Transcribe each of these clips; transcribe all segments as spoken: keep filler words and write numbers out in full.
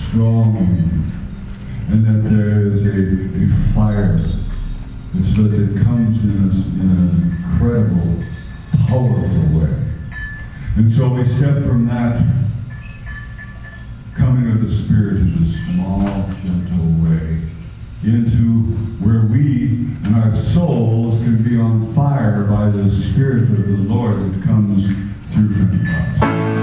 strong wind, and that there is a, a fire that's, that it comes in, a, in an incredible, powerful way. And so we step from that coming of the Spirit in a small, gentle way into where we and our souls can be on fire by the Spirit of the Lord that comes through Pentecost.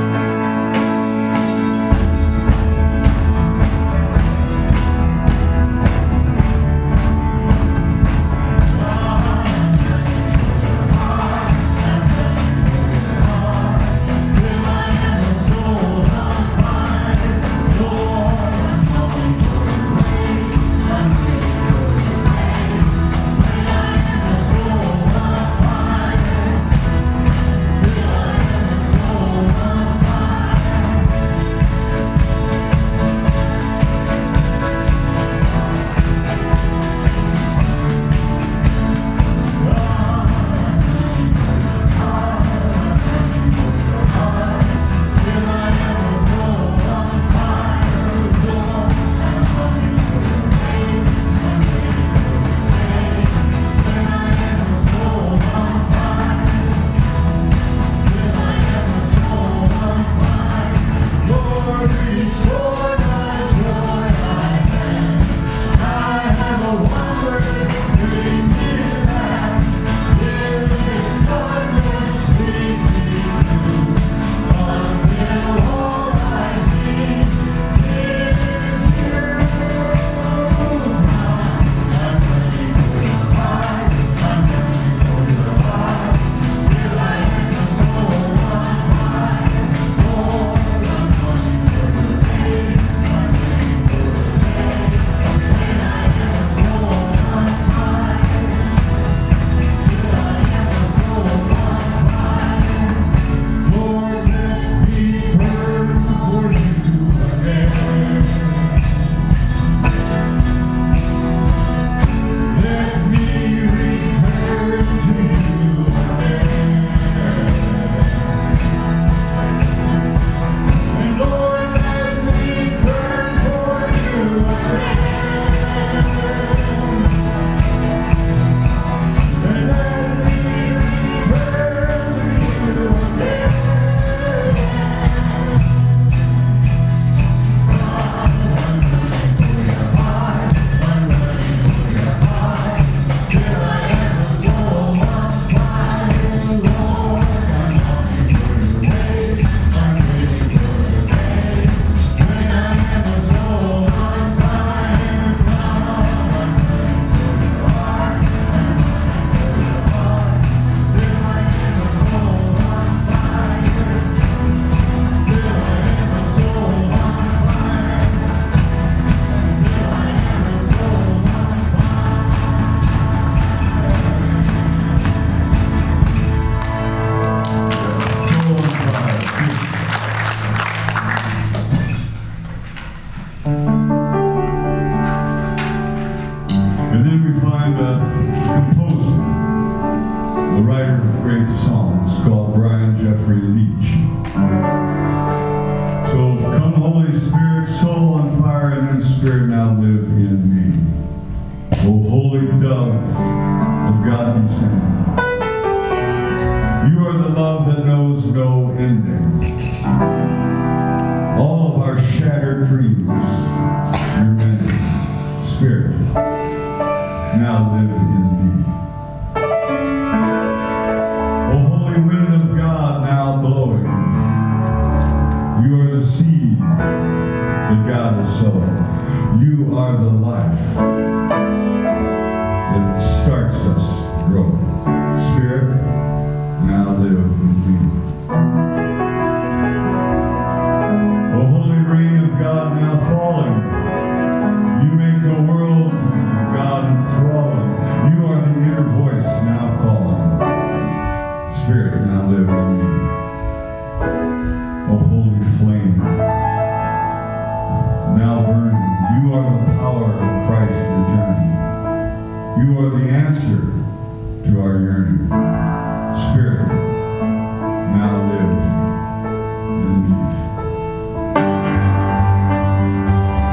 Now live in me.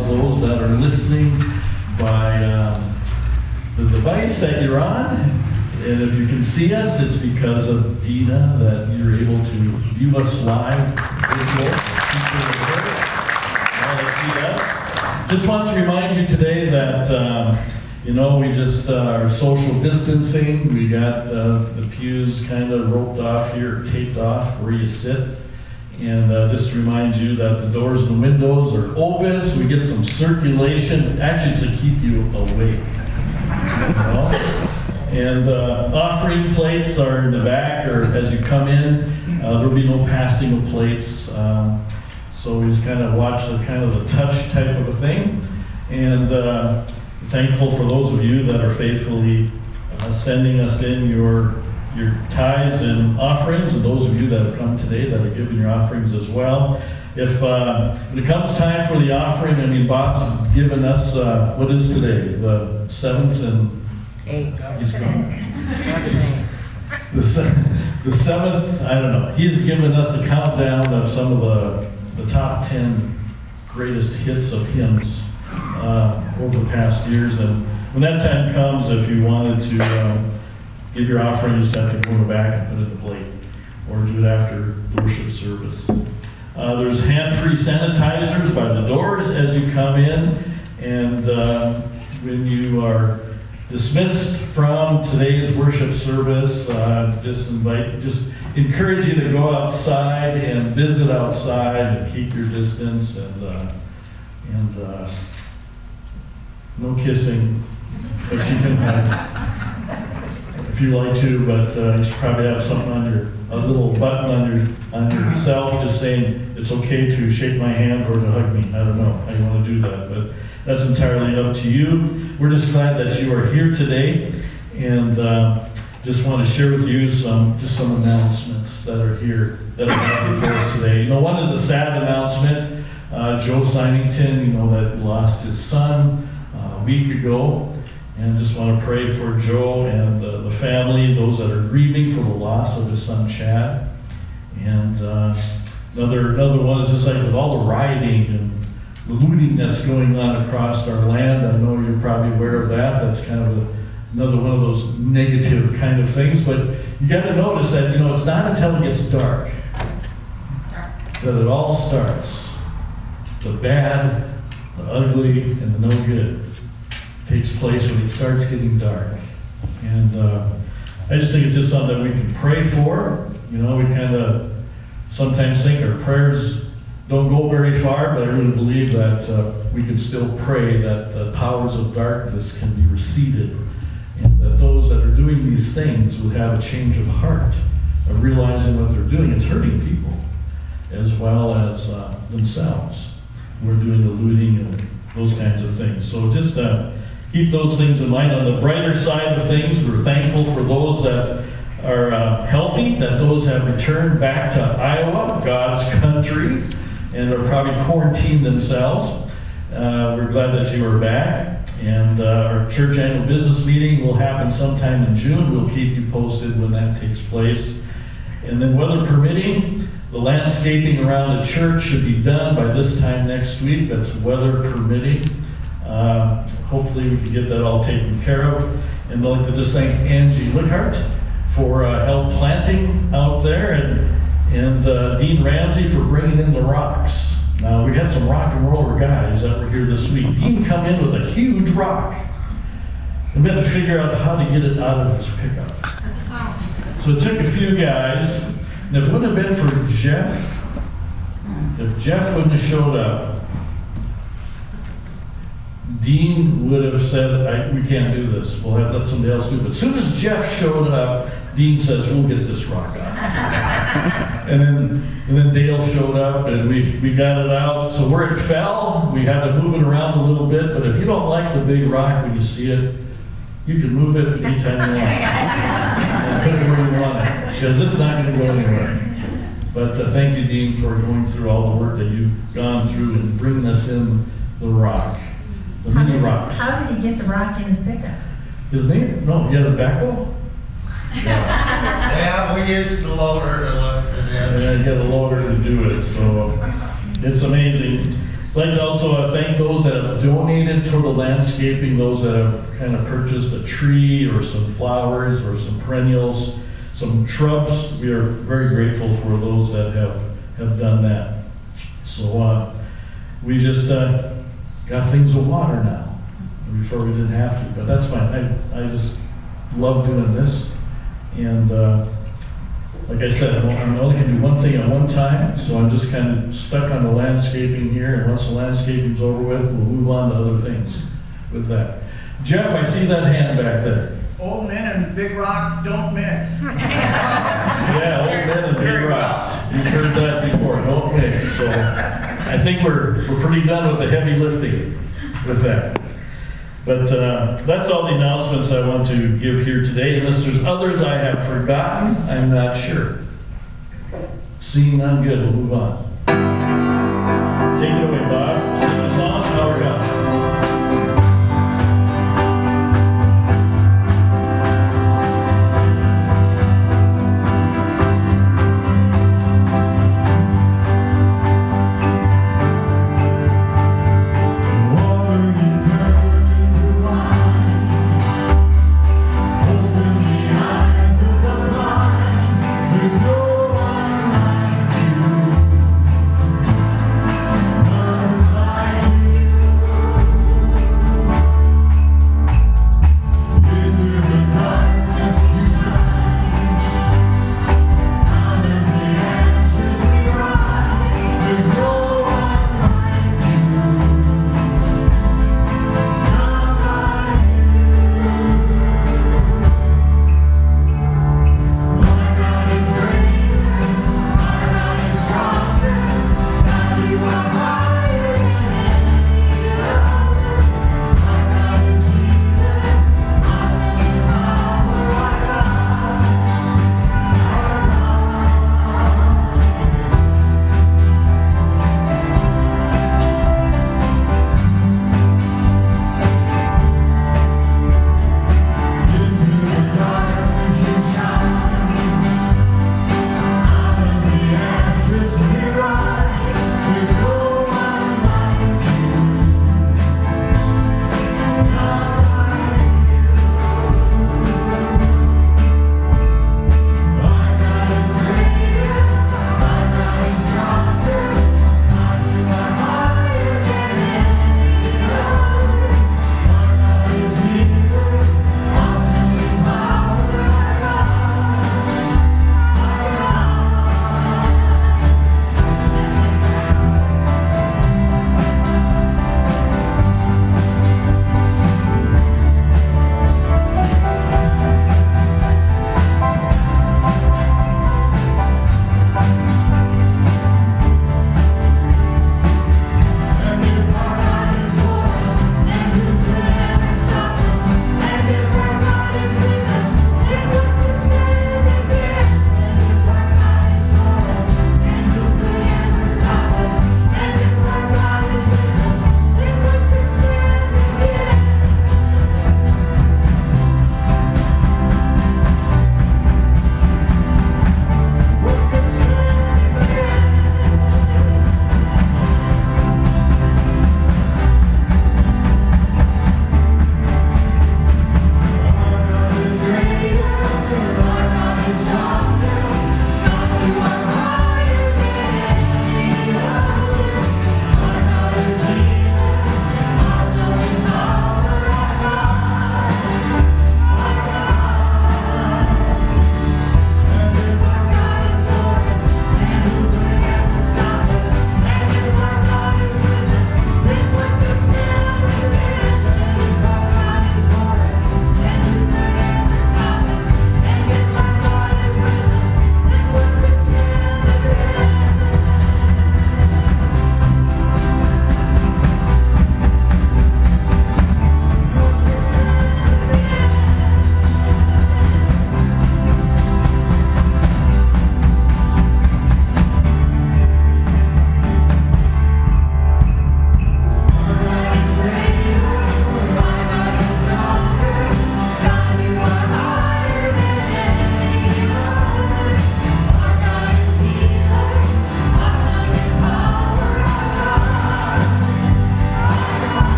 as those that are listening by um, the device that you're on. And if you can see us, it's because of Dina that you're able to view us live. Just want to remind you today that, um, you know, we just uh, are social distancing. We got uh, the pews kind of roped off here, taped off where you sit. And uh, just to remind you that the doors and the windows are open, so we get some circulation, actually to keep you awake. You know? And uh, offering plates are in the back, or as you come in, uh, there'll be no passing of plates. Um, so we just kind of watch the kind of the touch type of a thing. And uh, thankful for those of you that are faithfully uh, sending us in your your tithes and offerings, and those of you that have come today that are giving your offerings as well. If uh, when it comes time for the offering, I mean, Bob's given us, uh, what is today? The seventh and eighth. He's gone. The, se- the seventh, I don't know. He's given us a countdown of some of the, the top ten greatest hits of hymns uh, over the past years. And when that time comes, if you wanted to uh, give your offering, you just have to go in the back and put it in the plate, or do it after the worship service. Uh, there's hand-free sanitizers by the doors as you come in, and uh, when you are dismissed from today's worship service, uh, just invite, just encourage you to go outside and visit outside and keep your distance, and uh, and uh, no kissing, but you can have. If you like to, but uh, you should probably have something on your, a little button on your on yourself, just saying it's okay to shake my hand or to hug me. I don't know how you want to do that, but that's entirely up to you. We're just glad that you are here today, and uh, just want to share with you some just some announcements that are here that are happening for us today. You know, one is a sad announcement. Uh, Joe Symington, you know, that lost his son uh, a week ago. And just want to pray for Joe and uh, the family, those that are grieving for the loss of his son Chad. And uh, another another one is just like with all the rioting and the looting that's going on across our land. I know you're probably aware of that. That's kind of a, another one of those negative kind of things. But you got to notice that, you know, it's not until it gets dark that it all starts. The bad, the ugly, and the no good takes place when it starts getting dark. And uh, I just think it's just something that we can pray for. You know, we kind of sometimes think our prayers don't go very far, but I really believe that uh, we can still pray that the powers of darkness can be receded, and that those that are doing these things would have a change of heart of realizing what they're doing. It's hurting people as well as uh, themselves. We're doing the looting and those kinds of things. So just uh, keep those things in mind. On the brighter side of things, we're thankful for those that are uh, healthy, that those have returned back to Iowa, God's country, and are probably quarantined themselves. Uh, we're glad that you are back. And uh, our church annual business meeting will happen sometime in June. We'll keep you posted when that takes place. And then weather permitting, the landscaping around the church should be done by this time next week. That's weather permitting. Uh, hopefully we can get that all taken care of. And I'd like to just thank Angie Lickhart for uh, help planting out there, and, and uh, Dean Ramsey for bringing in the rocks. Now, we had some rock and roller guys that were here this week. Dean come in with a huge rock. And we had to figure out how to get it out of his pickup. So it took a few guys, and if it wouldn't have been for Jeff, if Jeff wouldn't have showed up, Dean would have said, I, we can't do this. We'll have let somebody else do it. But as soon as Jeff showed up, Dean says, we'll get this rock out. and then and then Dale showed up, and we, we got it out. So where it fell, we had to move it around a little bit. But if you don't like the big rock when you see it, you can move it anytime you want. And put it where you want it, because it's not going to go anywhere. But uh, thank you, Dean, for going through all the work that you've gone through and bringing us in the rock. The How mini did, rocks. how did he get the rock in his pickup? His name? No, he had a backhoe? Yeah, we used the loader to lift it in. Yeah, he had a loader to do it, so it's amazing. I'd like to also uh, thank those that have donated toward the landscaping, those that have kind of purchased a tree or some flowers or some perennials, some shrubs. We are very grateful for those that have, have done that. So uh, we just uh, got things to water now. Before we didn't have to, but that's fine. I, I just love doing this. And uh, like I said, I'm only going to do one thing at one time, so I'm just kind of stuck on the landscaping here, and once the landscaping's over with, we'll move on to other things with that. Jeff, I see that hand back there. Old men and big rocks don't mix. Yeah, old men and big rocks. You've heard that before, don't mix. So I think we're, we're pretty done with the heavy lifting with that. But uh, that's all the announcements I want to give here today. Unless there's others I have forgotten, I'm not sure. Seeing none, good, we'll move on. Take it away, Bob. Sing a song, Our God. There's no one like you.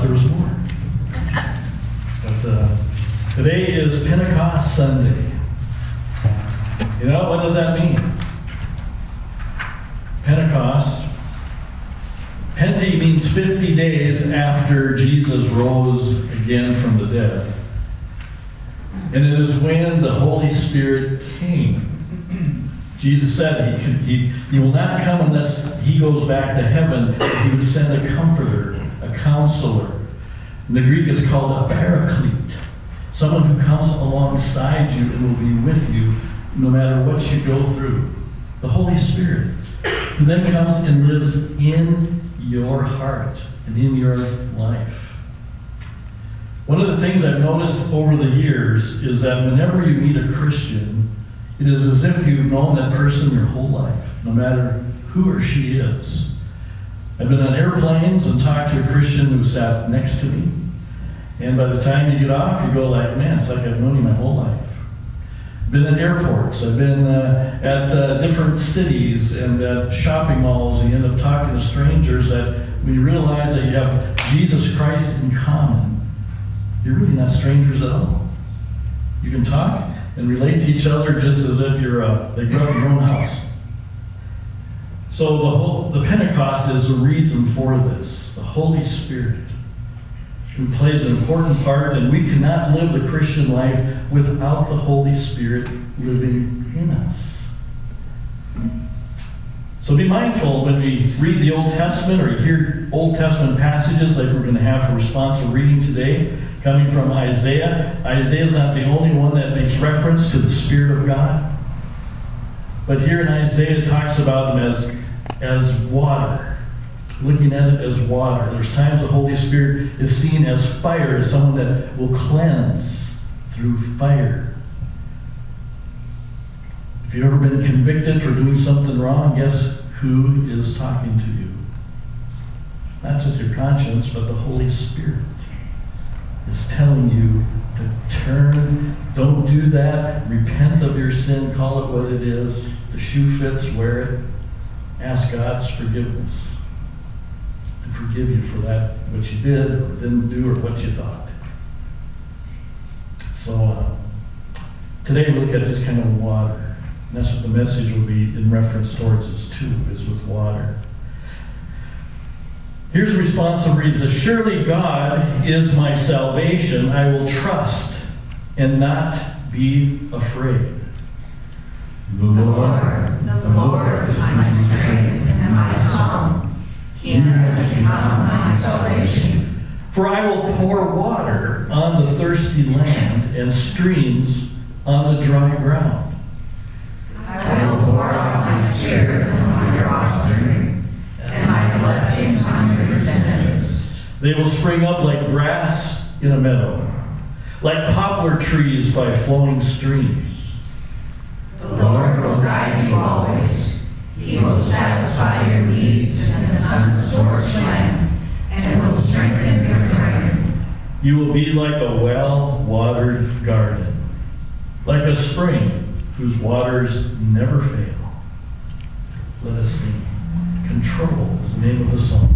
there was more. But uh, today is Pentecost Sunday. You know, what does that mean? Pentecost. Pente means fifty days after Jesus rose again from the dead. And it is when the Holy Spirit came. Jesus said he, could, he, he will not come unless he goes back to heaven. He would send a comforter, a counselor. In the Greek it's called a paraclete. Someone who comes alongside you and will be with you no matter what you go through. The Holy Spirit, who then comes and lives in your heart and in your life. One of the things I've noticed over the years is that whenever you meet a Christian, it is as if you've known that person your whole life, no matter who or she is. I've been on airplanes and talked to a Christian who sat next to me. And by the time you get off, you go like, man, it's like I've known you my whole life. I've been at airports. I've been uh, at uh, different cities and at shopping malls. And you end up talking to strangers that when you realize that you have Jesus Christ in common, you're really not strangers at all. You can talk and relate to each other just as if you're uh, they grew up in your own house. So the whole the Pentecost is the reason for this. The Holy Spirit, who plays an important part, and we cannot live the Christian life without the Holy Spirit living in us. So be mindful when we read the Old Testament or hear Old Testament passages like we're going to have for responsive reading today, coming from Isaiah. Isaiah is not the only one that makes reference to the Spirit of God. But here in Isaiah it talks about him as, as water. Looking at it as water. There's times the Holy Spirit is seen as fire, as someone that will cleanse through fire. If you've ever been convicted for doing something wrong, guess who is talking to you? Not just your conscience, but the Holy Spirit is telling you to turn, don't do that, repent of your sin, call it what it is. The shoe fits, wear it. Ask God's forgiveness. To forgive you for that, what you did or didn't do or what you thought. So uh, today we look at this kind of water. And that's what the message will be in reference towards us too, is with water. Here's a response to read. It says, surely God is my salvation. I will trust and not be afraid. The Lord, The Lord is my strength and my song. He has become my salvation. For I will pour water on the thirsty land and streams on the dry ground. I will pour out my spirit on your offspring, and my blessings on your descendants. They will spring up like grass in a meadow, like poplar trees by flowing streams. The Lord will guide you always. He will satisfy your needs in the sun-scorched land, and will strengthen your frame. You will be like a well-watered garden, like a spring whose waters never fail. Let us sing. Control is the name of the song.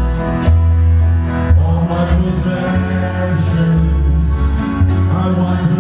I want to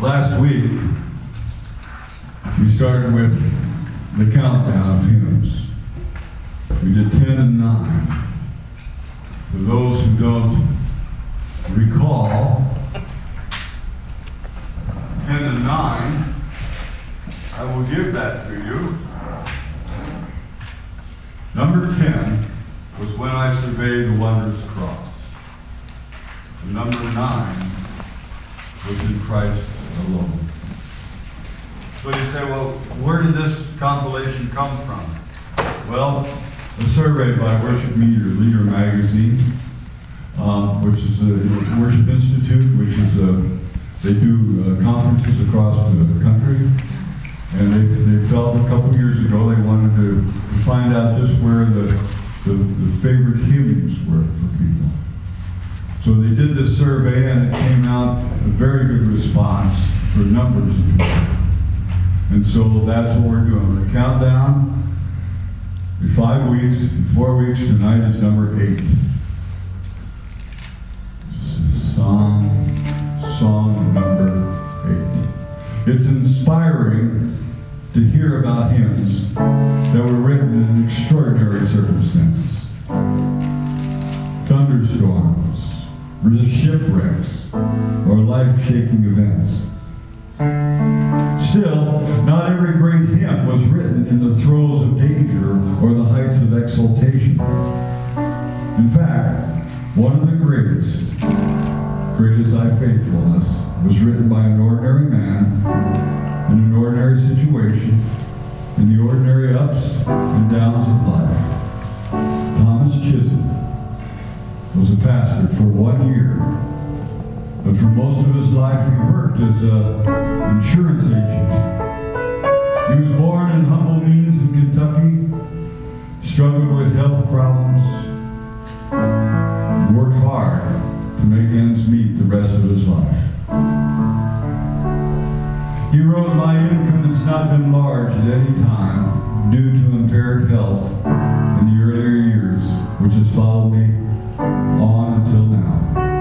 Last week, we started with the countdown of hymns. We did ten and nine. For those who don't recall, ten and nine, I will give that to you. Number ten was When I Survey the Wondrous Cross. And number nine was In Christ Alone. So you say, well, where did this compilation come from? Well, a survey by Worship Meter, Leader Magazine, uh, which is a Worship Institute, which is a, they do uh, conferences across the country. And they, they felt a couple years ago they wanted to, to find out just where the, the, the favorite hymns were for people. So they did this survey and it came out a very good response for numbers of people. And so that's what we're doing. The countdown, in five weeks, in four weeks, tonight is number eight. Song, song number eight. It's inspiring to hear about hymns that were written in extraordinary circumstances. Thunderstorms, the shipwrecks, or life-shaking events. Still, not every great hymn was written in the throes of danger or the heights of exaltation. In fact, one of the greatest, Great is Thy Faithfulness, was written by an ordinary man in an ordinary situation, in the ordinary ups and downs of life. Thomas Chisholm was a pastor for one year, but for most of his life he worked as an insurance agent. He was born in humble means in Kentucky, struggled with health problems, and worked hard to make ends meet the rest of his life. He wrote, "My income has not been large at any time due to impaired health in the earlier years, which has followed me on until now.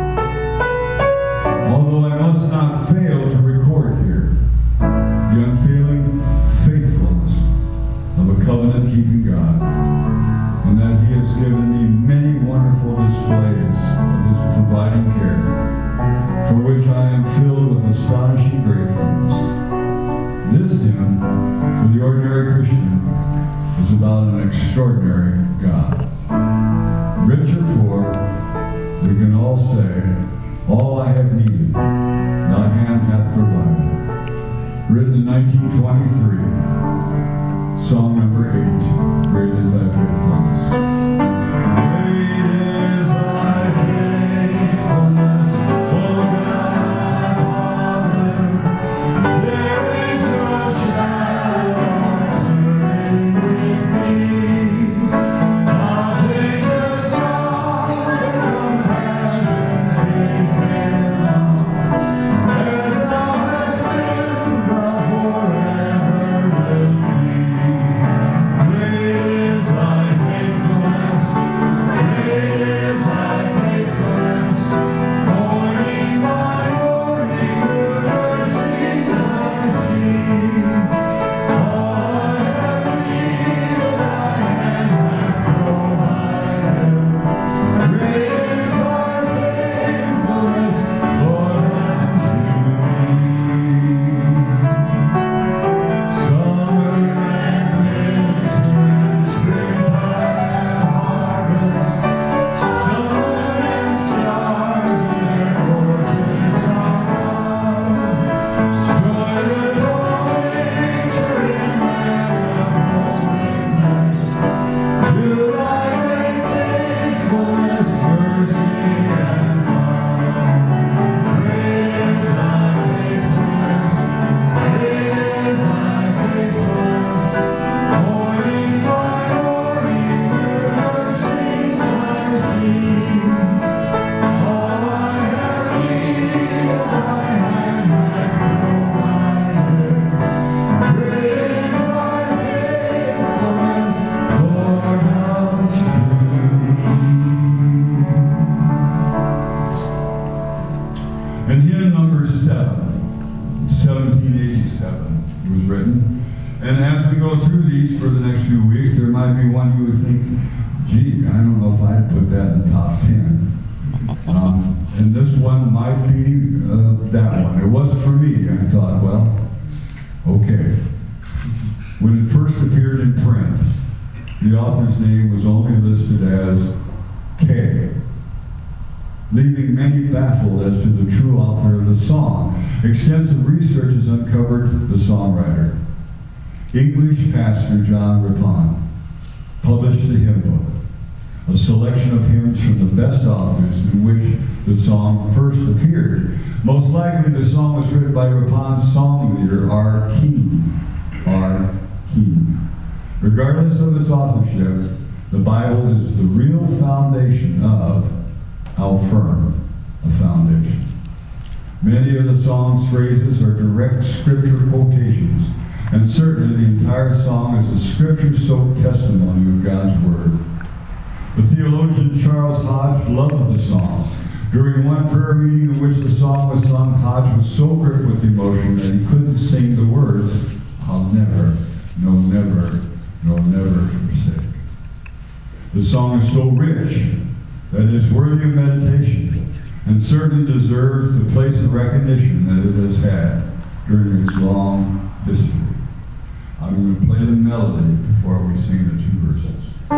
Although I must not fail to record here the unfailing faithfulness of a covenant-keeping God, and that He has given me many wonderful displays of His providing care, for which I am filled with astonishing gratefulness. This hymn, for the ordinary Christian, is about an extraordinary God. Rich or poor, we can all say, all I have needed, thy hand hath provided. Written in nineteen twenty-three, song number eight, Great is Thy Faithfulness. Forever eighty-seven it was written. And as we go through these for the next few weeks, there might be one you would think, gee, I don't know if I'd put that in the top ten. Um, and this one might be uh, that one. It wasn't for me. I thought, well, okay. When it first appeared in print, the author's name was only listed as K, leaving many baffled as to the true author of the song. Extensive research has uncovered the songwriter. English pastor John Rippon published the hymn book, a selection of hymns from the best authors in which the song first appeared. Most likely the song was written by Rippon's song leader, R. Keene. R. Keene. Regardless of its authorship, the Bible is the real foundation of how firm a foundation. Many of the song's phrases are direct scripture quotations, and certainly the entire song is a scripture-soaked testimony of God's Word. The theologian Charles Hodge loved the song. During one prayer meeting in which the song was sung, Hodge was so gripped with emotion that he couldn't sing the words, "I'll never, no never, no never forsake." The song is so rich that it is worthy of meditation and certainly deserves the place of recognition that it has had during its long history. I'm going to play the melody before we sing the two verses.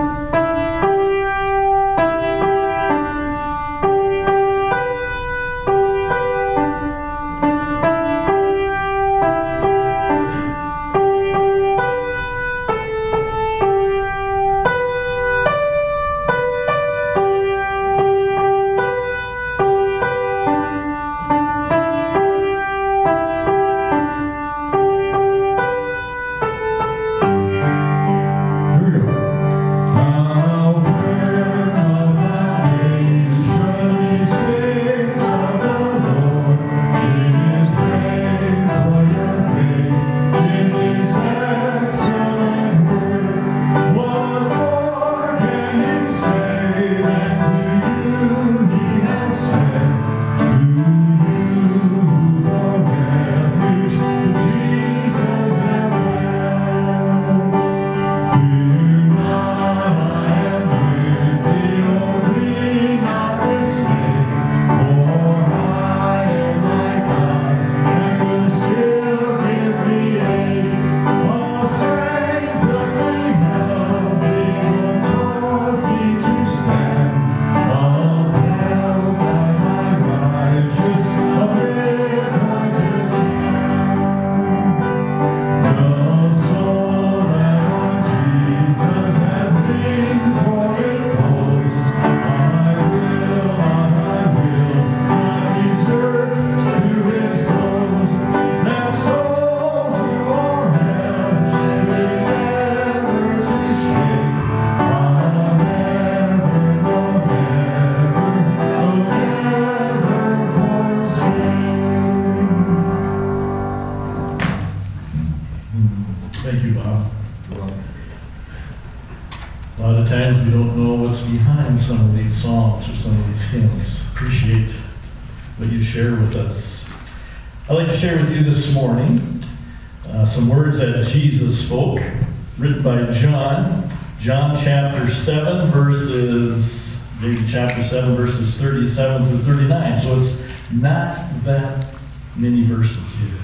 Share with us. I'd like to share with you this morning uh, some words that Jesus spoke, written by John, John chapter seven, verses, maybe chapter seven, verses thirty-seven through thirty-nine. So it's not that many verses here.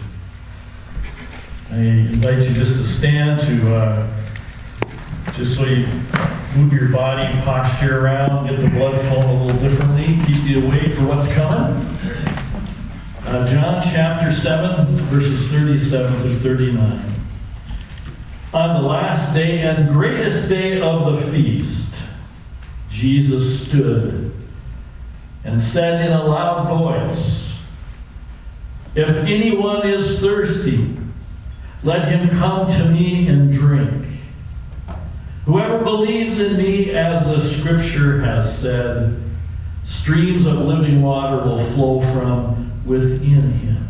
I invite you just to stand to, uh, just so you move your body posture around, get the blood flowing a little differently, keep you awake for what's coming. Uh, John chapter seven, verses thirty-seven through thirty-nine. On the last day and greatest day of the feast, Jesus stood and said in a loud voice, "If anyone is thirsty, let him come to me and drink. Whoever believes in me, as the scripture has said, streams of living water will flow from within him."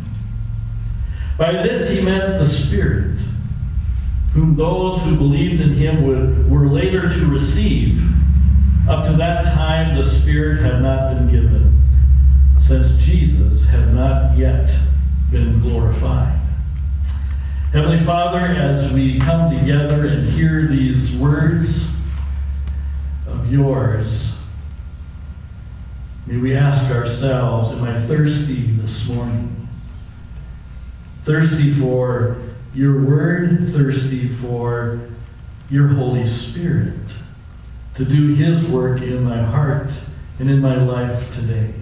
By this he meant the Spirit, whom those who believed in him would, were later to receive. Up to that time the Spirit had not been given, since Jesus had not yet been glorified. Heavenly Father, as we come together and hear these words of yours, may we ask ourselves, am I thirsty this morning? Thirsty for your word, thirsty for your Holy Spirit to do his work in my heart and in my life today.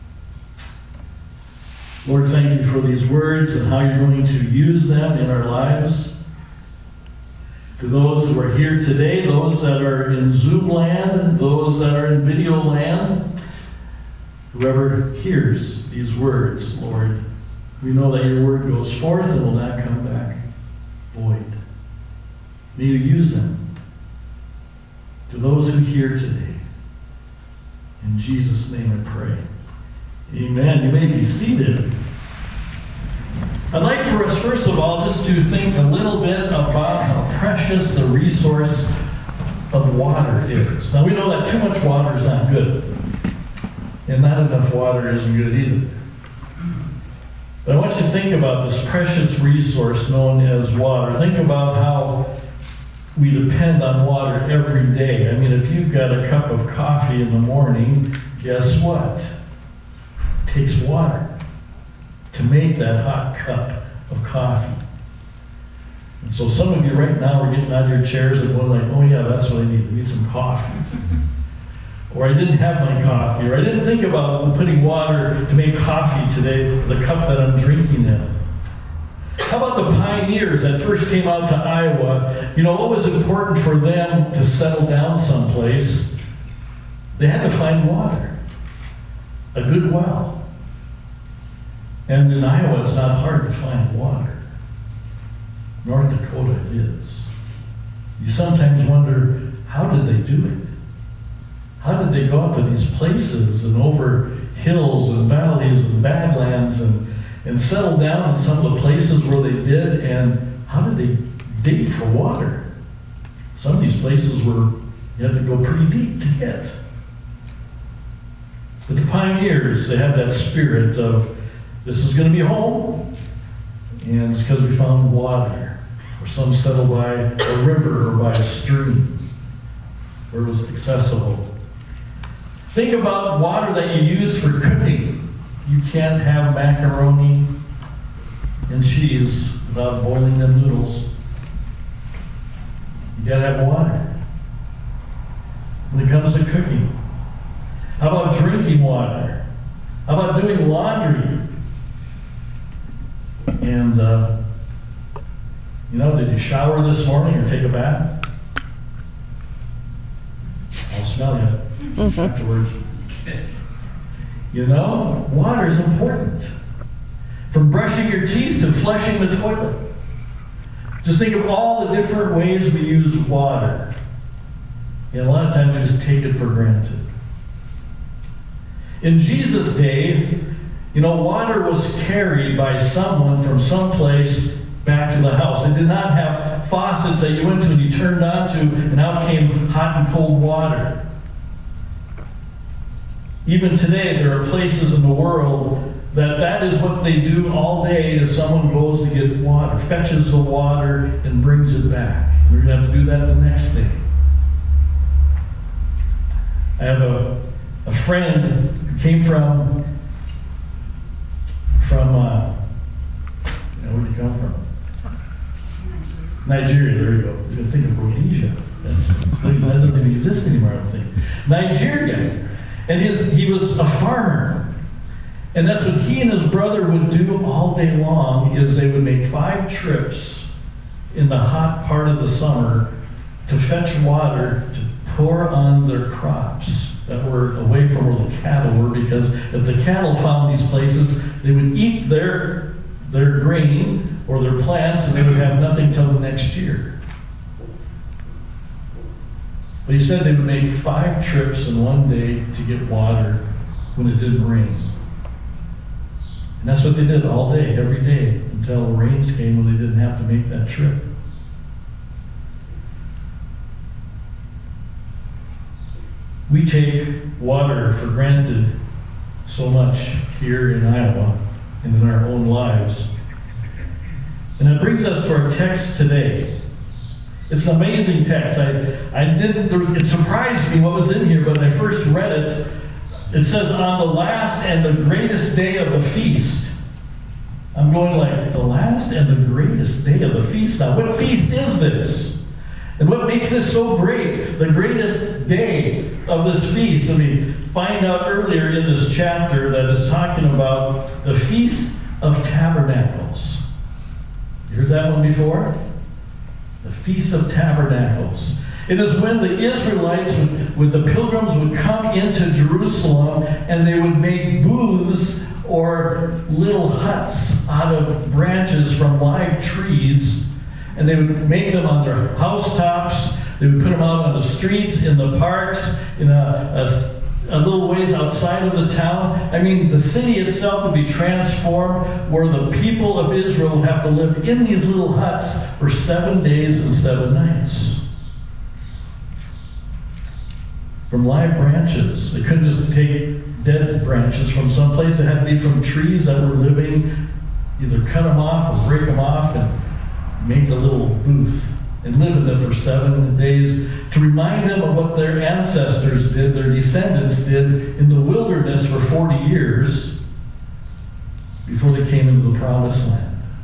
Lord, thank you for these words and how you're going to use them in our lives. To those who are here today, those that are in Zoom land, those that are in video land, whoever hears these words, Lord, we know that your word goes forth and will not come back void. May you use them to those who hear today. In Jesus' name I pray. Amen. You may be seated. I'd like for us, first of all, just to think a little bit about how precious the resource of water is. Now, we know that too much water is not good, and not enough water isn't good either. But I want you to think about this precious resource known as water. Think about how we depend on water every day. I mean, if you've got a cup of coffee in the morning, guess what? It takes water to make that hot cup of coffee. And so some of you right now are getting out of your chairs and going like, oh yeah, that's what I need. I need some coffee. Or I didn't have my coffee. Or I didn't think about putting water to make coffee today, the cup that I'm drinking in. How about the pioneers that first came out to Iowa? You know, what was important for them to settle down someplace? They had to find water. A good well. And in Iowa, it's not hard to find water. North Dakota it is. You sometimes wonder, how did they do it? How did they go out to these places and over hills and valleys and badlands and, and settle down in some of the places where they did? And how did they dig for water? Some of these places were, you had to go pretty deep to get. But the pioneers, they had that spirit of, this is going to be home, and it's because we found water, or some settled by a river or by a stream where it was accessible. Think about water that you use for cooking. You can't have macaroni and cheese without boiling them noodles. You gotta have water. When it comes to cooking, how about drinking water? How about doing laundry? And, uh, you know, did you shower this morning or take a bath? I'll smell you afterwards. You know, water is important. From brushing your teeth to flushing the toilet. Just think of all the different ways we use water. And a lot of times we just take it for granted. In Jesus' day, you know, water was carried by someone from someplace back to the house. They did not have faucets that you went to and you turned on to, and out came hot and cold water. Even today, there are places in the world that that is what they do all day as someone goes to get water, fetches the water and brings it back. We're going to have to do that the next day. I have a, a friend who came from From, uh, you know, where did he come from? Nigeria, there you go. I was going to think of Rhodesia. That's, that doesn't even exist anymore, I don't think. Nigeria. And his, he was a farmer. And that's what he and his brother would do all day long, is they would make five trips in the hot part of the summer to fetch water to pour on their crops that were away from where the cattle were, because if the cattle found these places, they would eat their, their grain or their plants, and they would have nothing till the next year. But he said they would make five trips in one day to get water when it didn't rain. And that's what they did all day, every day, until the rains came when they didn't have to make that trip. We take water for granted so much here in Iowa and in our own lives. And that brings us to our text today. It's an amazing text. I, I didn't, it surprised me what was in here, but when I first read it, it says, on the last and the greatest day of the feast. I'm going like, the last and the greatest day of the feast. Now, what feast is this? And what makes this so great? The greatest day of this feast. And we find out earlier in this chapter that is talking about the Feast of Tabernacles. You heard that one before? The Feast of Tabernacles. It is when the Israelites, when the pilgrims would come into Jerusalem and they would make booths or little huts out of branches from live trees, and they would make them on their housetops. They would put them out on the streets, in the parks, in a, a, a little ways outside of the town. I mean, the city itself would be transformed, where the people of Israel would have to live in these little huts for seven days and seven nights. From live branches. They couldn't just take dead branches from someplace. It had to be from trees that were living. Either cut them off or break them off and make a little booth and live in them for seven days to remind them of what their ancestors did, their descendants did in the wilderness for forty years before they came into the promised land.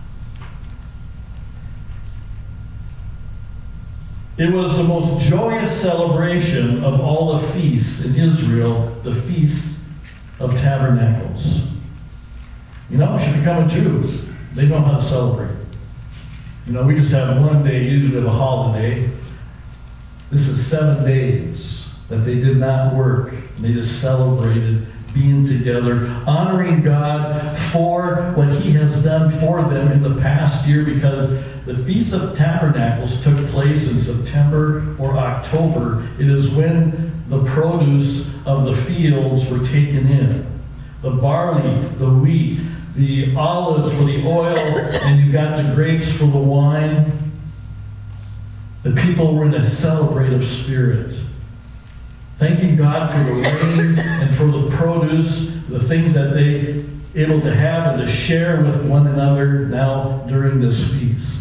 It was the most joyous celebration of all the feasts in Israel, the Feast of Tabernacles. You know, should become a Jew. They know how to celebrate. You know, we just have one day, usually of a holiday. This is seven days that they did not work. They just celebrated being together, honoring God for what He has done for them in the past year, because the Feast of Tabernacles took place in September or October. It is when the produce of the fields were taken in. The barley, the wheat, the olives for the oil, and you got the grapes for the wine. The people were in a celebrative spirit, thanking God for the rain and for the produce, the things that they able to have and to share with one another now during this feast.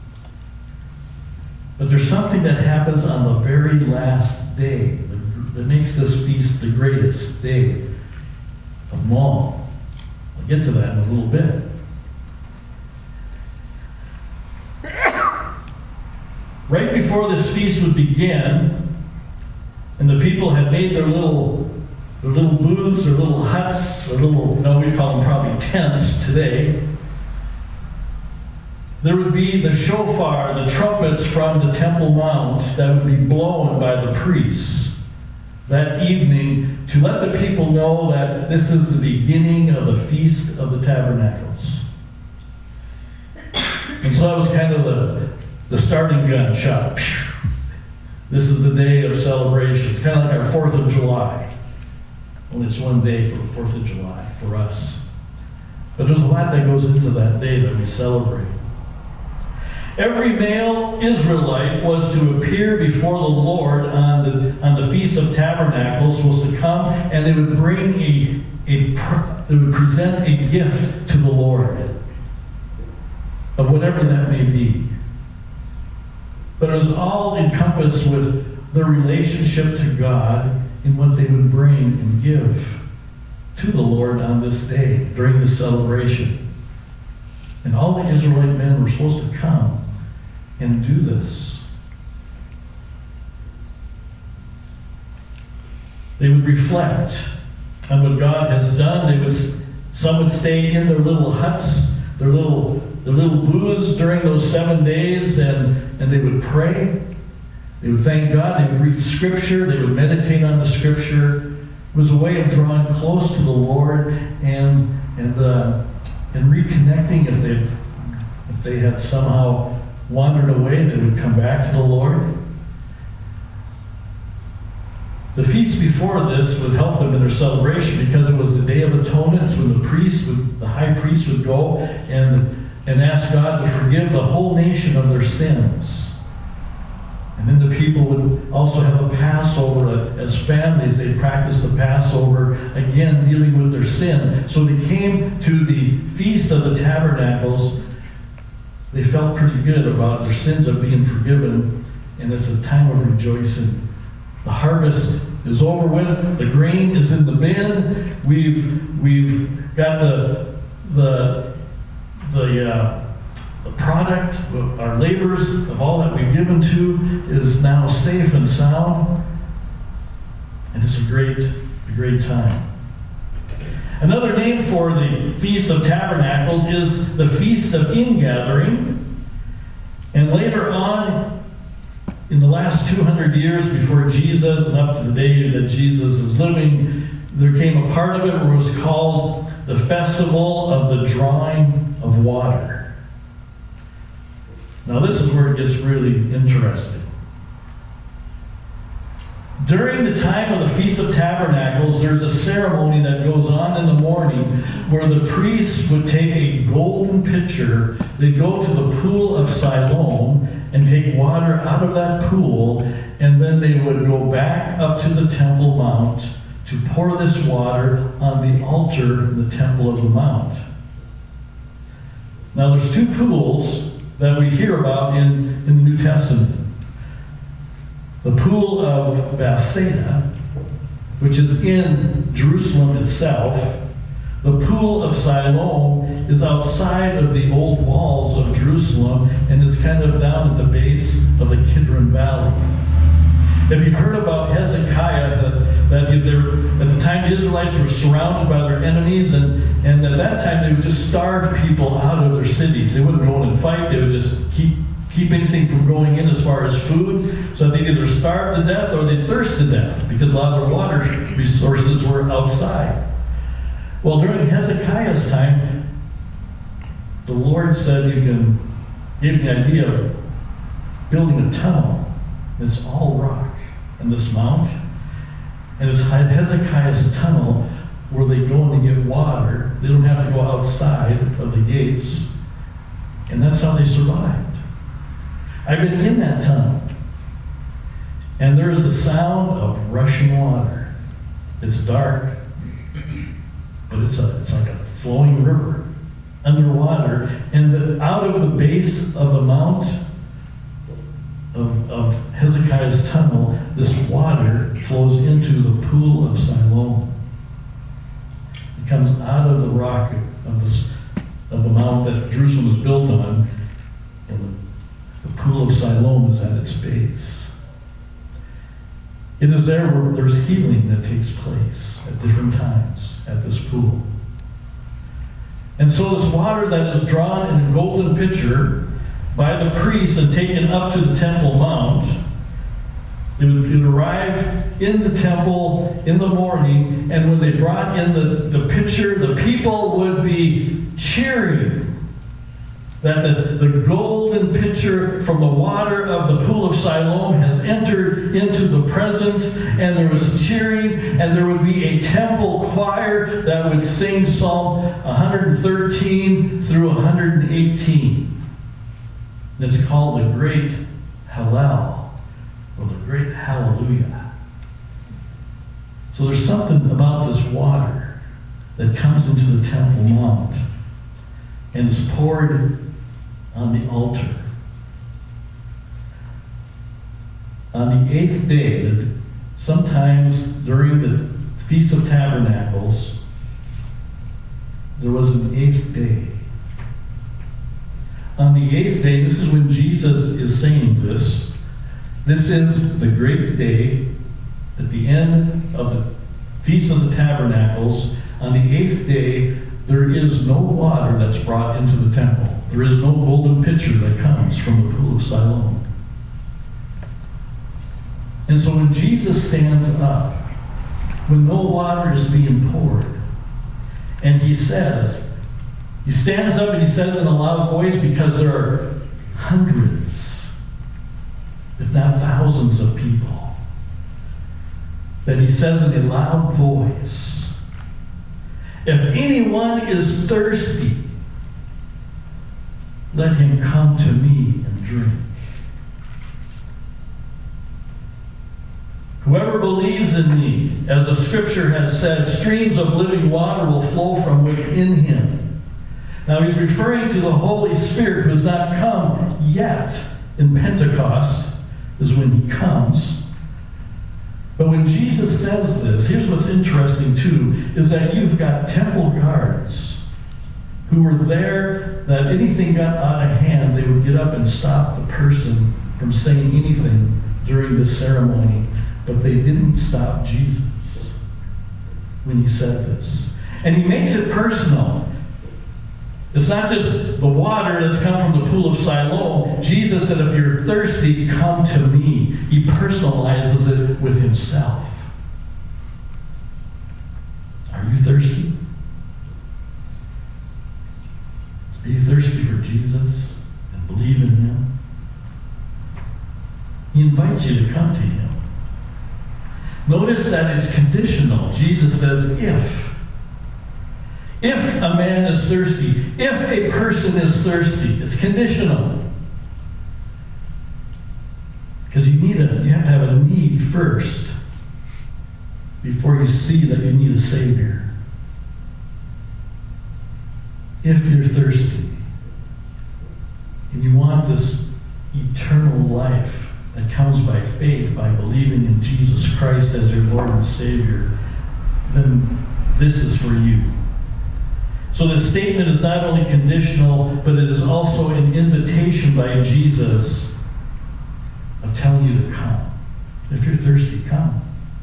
But there's something that happens on the very last day that makes this feast the greatest day of them all. I'll get to that in a little bit. Right before this feast would begin, and the people had made their little, their little booths, their little huts, their little, no, we call them probably tents today. There would be the shofar, the trumpets from the Temple Mount that would be blown by the priests that evening to let the people know that this is the beginning of the Feast of the Tabernacles. And so that was kind of the, the starting gun shot. This is the day of celebration. It's kind of like our fourth of July. Only it's one day for the fourth of July for us. But there's a lot that goes into that day that we celebrate. Every male Israelite was to appear before the Lord on the on the Feast of Tabernacles, was to come, and they would bring a, a they would present a gift to the Lord of whatever that may be. But it was all encompassed with their relationship to God in what they would bring and give to the Lord on this day during the celebration. And all the Israelite men were supposed to come and do this. They would reflect on what God has done. They would, some would stay in their little huts, their little, their little booths during those seven days, and, and they would pray. They would thank God. They would read Scripture. They would meditate on the Scripture. It was a way of drawing close to the Lord and and uh, and reconnecting. If they if they had somehow wandered away, they would come back to the Lord. The feast before this would help them in their celebration because it was the Day of Atonement. It's when the priest would, the high priest would go and, and ask God to forgive the whole nation of their sins. And then the people would also have a Passover. As families, they practiced the Passover, again, dealing with their sin. So they came to the Feast of the Tabernacles they felt pretty good about their sins are being forgiven, and it's a time of rejoicing. The harvest is over with. The grain is in the bin. We've we've got the the the uh, the product, our labors of all that we've given to is now safe and sound, and it's a great a great time. Another name for the Feast of Tabernacles is the Feast of Ingathering, and later on, in the last two hundred years before Jesus and up to the day that Jesus is living, there came a part of it where it was called the Festival of the Drawing of Water. Now this is where it gets really interesting. During the time of the Feast of Tabernacles, there's a ceremony that goes on in the morning where the priests would take a golden pitcher, they'd go to the pool of Siloam and take water out of that pool, and then they would go back up to the Temple Mount to pour this water on the altar in the Temple of the Mount. Now there's two pools that we hear about in, in the New Testament. The pool of Bethsaida, which is in Jerusalem itself. The pool of Siloam is outside of the old walls of Jerusalem and is kind of down at the base of the Kidron Valley. If you've heard about Hezekiah, that, that they were, at the time the Israelites were surrounded by their enemies, and, and at that time they would just starve people out of their cities. They wouldn't go in and fight, they would just keep keep anything from going in as far as food, so they'd either starve to death or they'd thirst to death because a lot of their water resources were outside. Well, during Hezekiah's time, the Lord said you can give the idea of building a tunnel. It's all rock in this mount, and it's Hezekiah's tunnel where they go and they get water. They don't have to go outside of the gates, and that's how they survived. I've been in that tunnel, and there's the sound of rushing water. It's dark, but it's a, it's like a flowing river underwater, and the, out of the base of the mount of, of Hezekiah's tunnel, this water flows into the pool of Siloam. It comes out of the rock of, this, of the mount that Jerusalem was built on, and the The pool of Siloam is at its base. It is there where there's healing that takes place at different times at this pool. And so this water that is drawn in a golden pitcher by the priests and taken up to the Temple Mount, it would, it would arrive in the temple in the morning, and when they brought in the, the pitcher, the people would be cheering that the, the golden pitcher from the water of the pool of Siloam has entered into the presence, and there was cheering, and there would be a temple choir that would sing Psalm one thirteen through one eighteen. And it's called the Great Hallel, or the Great Hallelujah. So there's something about this water that comes into the Temple Mount and is poured on the altar. On the eighth day, sometimes during the Feast of Tabernacles, there was an eighth day. On the eighth day, this is when Jesus is saying this, this is the great day at the end of the Feast of the Tabernacles. On the eighth day, there is no water that's brought into the temple. There is no golden pitcher that comes from the pool of Siloam. And so when Jesus stands up, when no water is being poured, and he says, he stands up and he says in a loud voice, because there are hundreds, if not thousands of people, that he says in a loud voice, if anyone is thirsty, let him come to me and drink. Whoever believes in me, as the scripture has said, streams of living water will flow from within him. Now he's referring to the Holy Spirit who has not come yet. In Pentecost is when he comes. But when Jesus says this, here's what's interesting too, is that you've got temple guards who were there that anything got out of hand, they would get up and stop the person from saying anything during the ceremony. But they didn't stop Jesus when he said this. And he makes it personal. It's not just the water that's come from the pool of Siloam. Jesus said, if you're thirsty, come to me. He personalizes it with himself. Are you thirsty? Are you thirsty for Jesus and believe in him? He invites you to come to him. Notice that it's conditional. Jesus says, if. If a man is thirsty, if a person is thirsty, it's conditional. Because you need a, you have to have a need first before you see that you need a Savior. If you're thirsty and you want this eternal life that comes by faith, by believing in Jesus Christ as your Lord and Savior, then this is for you. So the statement is not only conditional, but it is also an invitation by Jesus of telling you to come. If you're thirsty, come.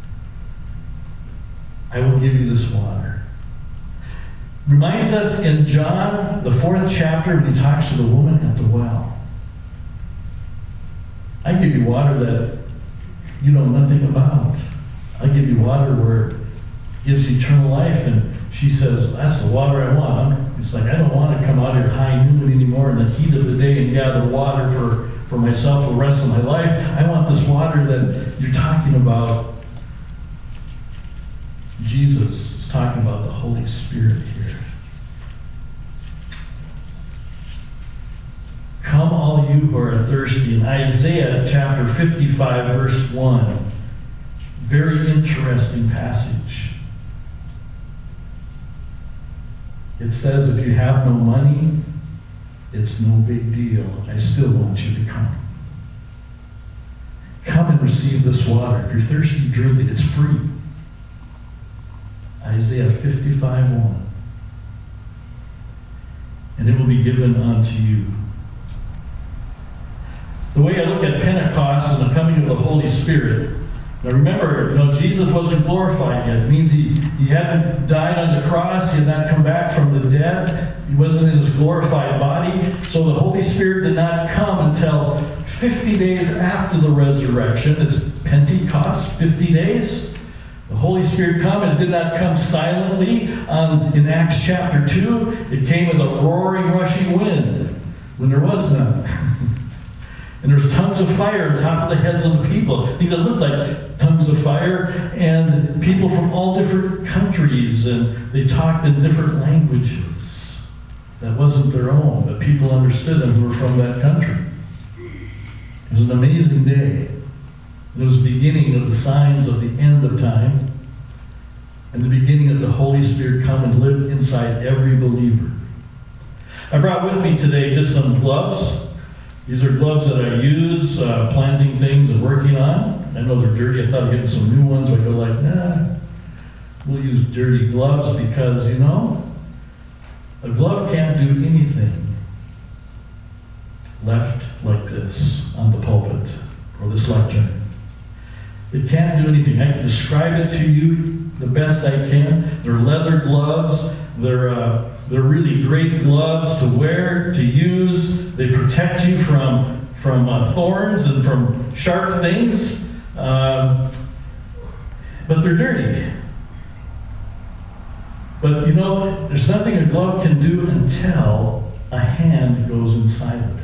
I will give you this water. Reminds us in John, the fourth chapter, when he talks to the woman at the well. I give you water that you know nothing about. I give you water where it gives eternal life. And she says, that's the water I want. It's like, I don't want to come out here high noon anymore in the heat of the day and gather water for, for myself for the rest of my life. I want this water that you're talking about. Jesus is talking about the Holy Spirit here. Come all you who are thirsty. In Isaiah chapter fifty-five, verse one. Very interesting passage. It says, if you have no money, it's no big deal. I still want you to come. Come and receive this water. If you're thirsty, drink it. It's free. Isaiah fifty-five one. And it will be given unto you. The way I look at Pentecost and the coming of the Holy Spirit, now remember, you know, Jesus wasn't glorified yet. It means he, he hadn't died on the cross. He had not come back from the dead. He wasn't in his glorified body. So the Holy Spirit did not come until fifty days after the resurrection. It's Pentecost, fifty days. The Holy Spirit come, and it did not come silently um, in Acts chapter two. It came with a roaring, rushing wind when there was none. And there's tongues of fire on top of the heads of the people. Things that look like tongues of fire, and people from all different countries, and they talked in different languages that wasn't their own, but people understood them who were from that country. It was an amazing day. It was the beginning of the signs of the end of time, and the beginning of the Holy Spirit come and live inside every believer. I brought with me today just some gloves. These are gloves that I use uh, planting things and working on. I know they're dirty. I thought of getting some new ones. So I go like, nah, we'll use dirty gloves because, you know, a glove can't do anything left like this on the pulpit or this lectern. It can't do anything. I can describe it to you the best I can. They're leather gloves. They're uh, they're really great gloves to wear, to use. They protect you from from uh, thorns and from sharp things, uh, but they're dirty. But you know, there's nothing a glove can do until a hand goes inside of it.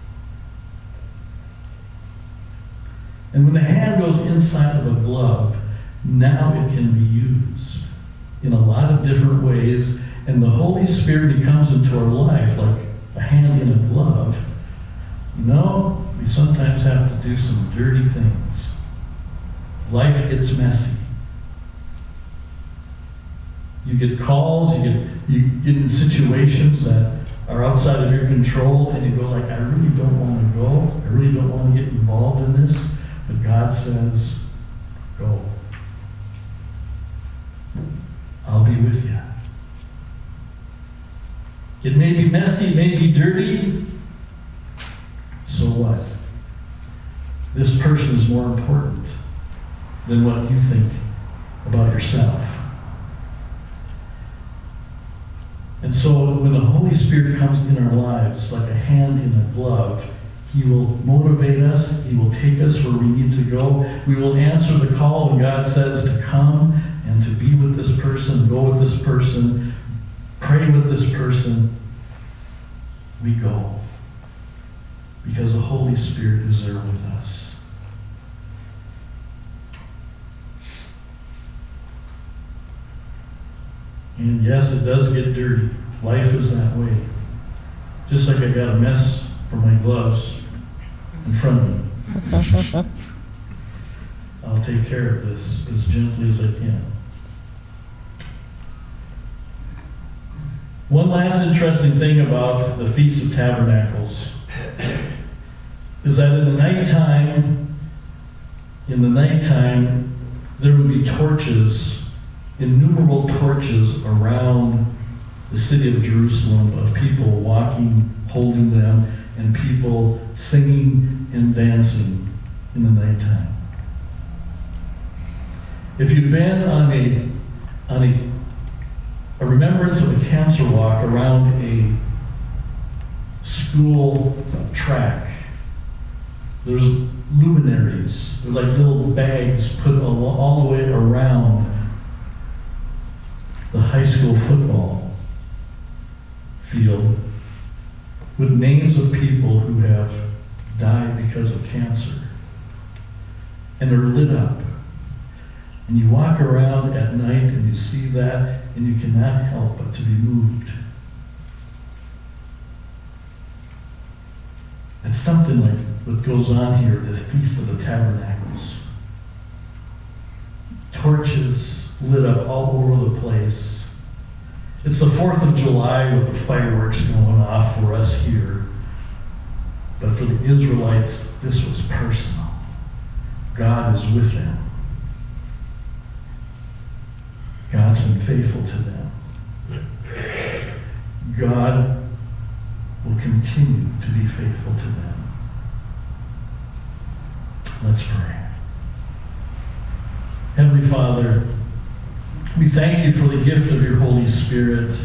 And when the hand goes inside of a glove, now it can be used in a lot of different ways. And the Holy Spirit, he comes into our life like a hand in a glove. You know, we sometimes have to do some dirty things. Life gets messy. You get calls, you get you get in situations that are outside of your control, and you go like, I really don't want to go. I really don't want to get involved in this. But God says, go. I'll be with you. It may be messy, it may be dirty. So what? This person is more important than what you think about yourself. And so when the Holy Spirit comes in our lives like a hand in a glove, He will motivate us. He will take us where we need to go. We will answer the call when God says to come and to be with this person, go with this person, pray with this person. We go. Because the Holy Spirit is there with us. And yes, it does get dirty. Life is that way. Just like I got a mess for my gloves in front of me. I'll take care of this as gently as I can. One last interesting thing about the Feast of Tabernacles is that in the nighttime, in the nighttime, there would be torches, innumerable torches around the city of Jerusalem of people walking, holding them, and people singing and dancing in the nighttime. If you've been on a on a, a remembrance of a cancer walk around a school track, there's luminaries. They're like little bags put all, all the way around the high school football field with names of people who have died because of cancer. And they're lit up. And you walk around at night and you see that, and you cannot help but to be moved. It's something like what goes on here at the Feast of the Tabernacles. Torches lit up all over the place. It's the fourth of July with the fireworks going off for us here. But for the Israelites, this was personal. God is with them. God's been faithful to them. God will continue to be faithful to them. Let's pray. Heavenly Father, we thank you for the gift of your Holy Spirit,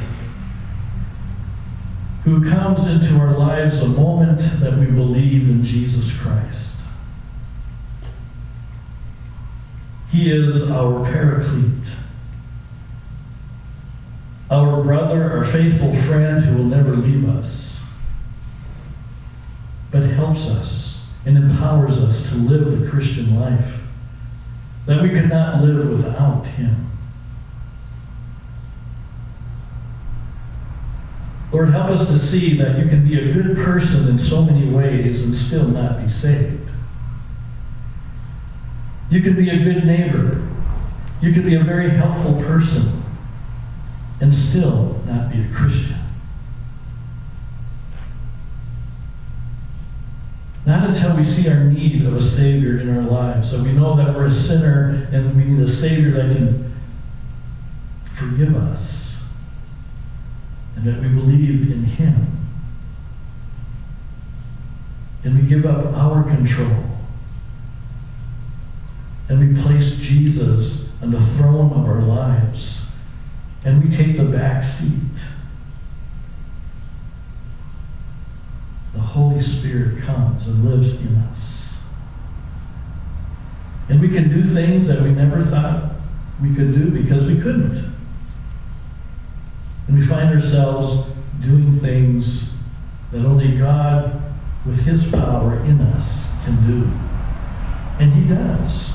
who comes into our lives the moment that we believe in Jesus Christ. He is our paraclete, our brother, our faithful friend who will never leave us, but helps us and empowers us to live the Christian life that we could not live without him. Lord, help us to see that you can be a good person in so many ways and still not be saved. You can be a good neighbor. You can be a very helpful person and still not be a Christian. Not until we see our need of a Savior in our lives, that we know that we're a sinner and we need a Savior that can forgive us, and that we believe in him. And we give up our control. And we place Jesus on the throne of our lives. And we take the back seat. The Holy Spirit comes and lives in us. And we can do things that we never thought we could do because we couldn't. And we find ourselves doing things that only God, with his power in us, can do. And he does.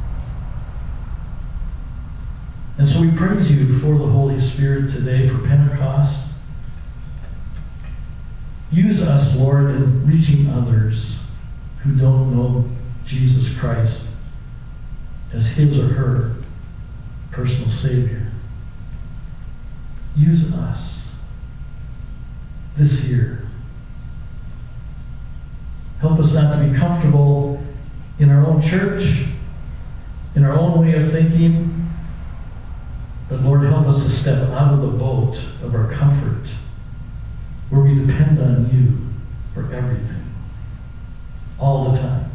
And so we praise you for the Holy Spirit today for Pentecost. Use us, Lord, in reaching others who don't know Jesus Christ as his or her personal Savior. Use us. this year. Help us not to be comfortable in our own church, in our own way of thinking, but Lord, help us to step out of the boat of our comfort, where we depend on you for everything, all the time.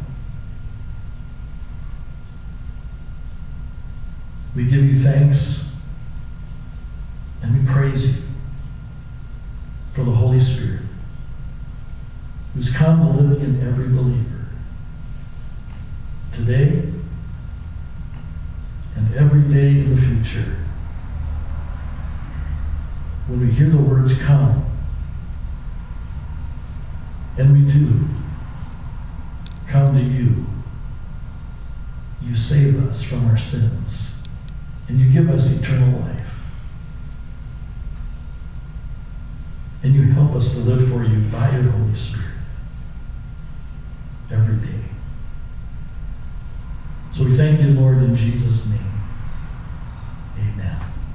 We give you thanks and we praise you for the Holy Spirit, who's come to live in every believer today and every day in the future. When we hear the words come, and we do come to you, you save us from our sins, and you give us eternal life. And you help us to live for you by your Holy Spirit every day. So we thank you, Lord, in Jesus' name. Amen.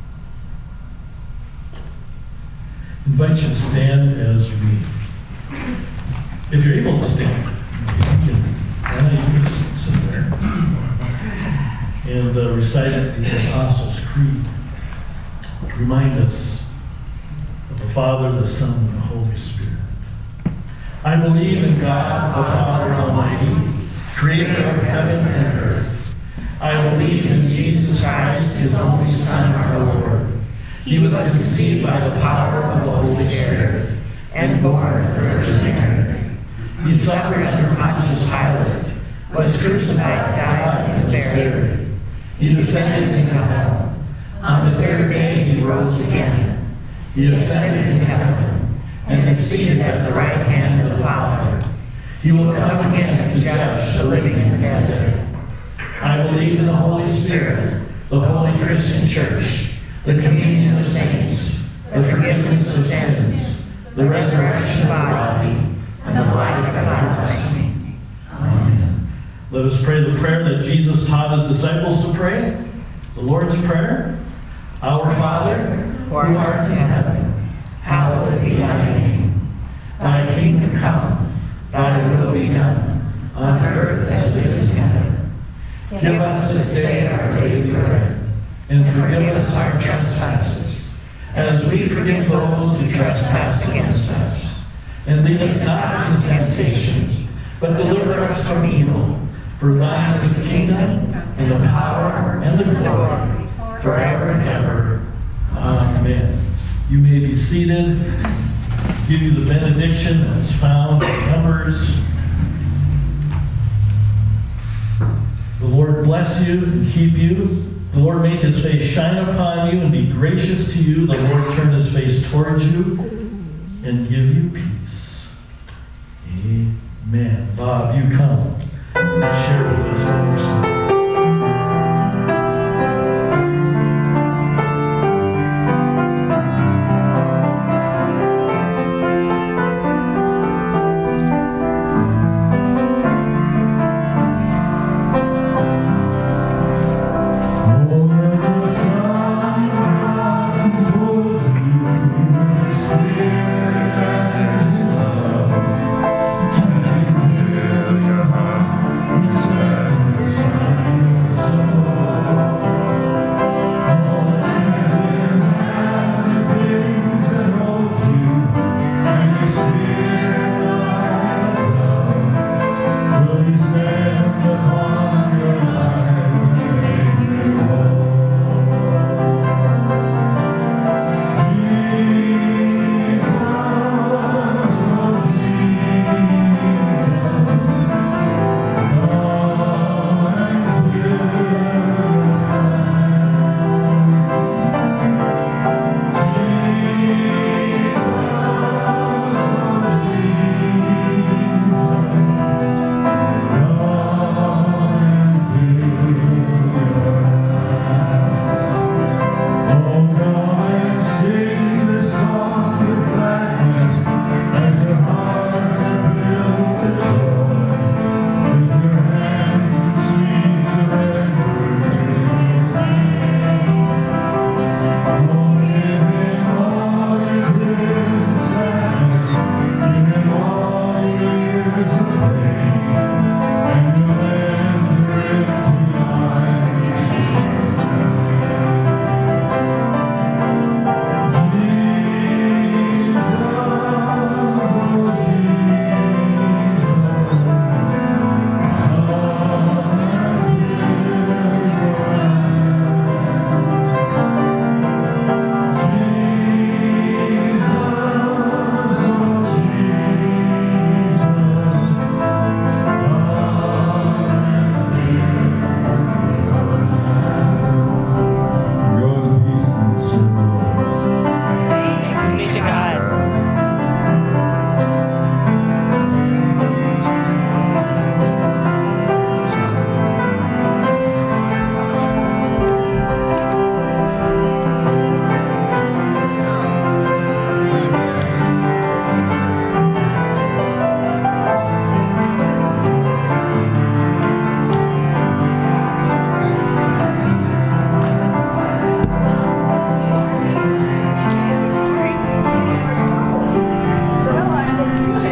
I invite you to stand as we, if you're able to stand, you can, you can sit there and uh, recite it in the Apostles' Creed. Remind us of the Father, the Son, and the Holy Spirit. I believe in God, the Father Almighty, creator of heaven and earth. I believe in Jesus Christ, his only Son, our Lord. He was conceived by the power of the Holy Spirit and born of the Virgin Mary. He suffered under Pontius Pilate, was crucified, died, and was buried. He descended into hell. On the third day he rose again. He ascended into heaven and is seated at the right hand of the Father. He will come again to judge the living and the dead. I believe in the Holy Spirit, the holy Christian church, the communion of saints, the forgiveness of sins, the resurrection of the body, and the life everlasting. Amen. Let us pray the prayer that Jesus taught his disciples to pray, the Lord's Prayer. Our Father, who art in heaven, hallowed be thy name. Thy kingdom come, thy will be done, on earth as it is in heaven. Give us this day our daily bread, and forgive us our trespasses, as we forgive those who trespass against us. And lead us not into temptation, but deliver us from evil. For thine is the kingdom, and the power, and the glory, forever and ever. Amen. You may be seated. Give you the benediction that's found in Numbers. The Lord bless you and keep you. The Lord make his face shine upon you and be gracious to you. The Lord turn his face towards you and give you peace. Amen. Bob, you come and share with us what you're seeing.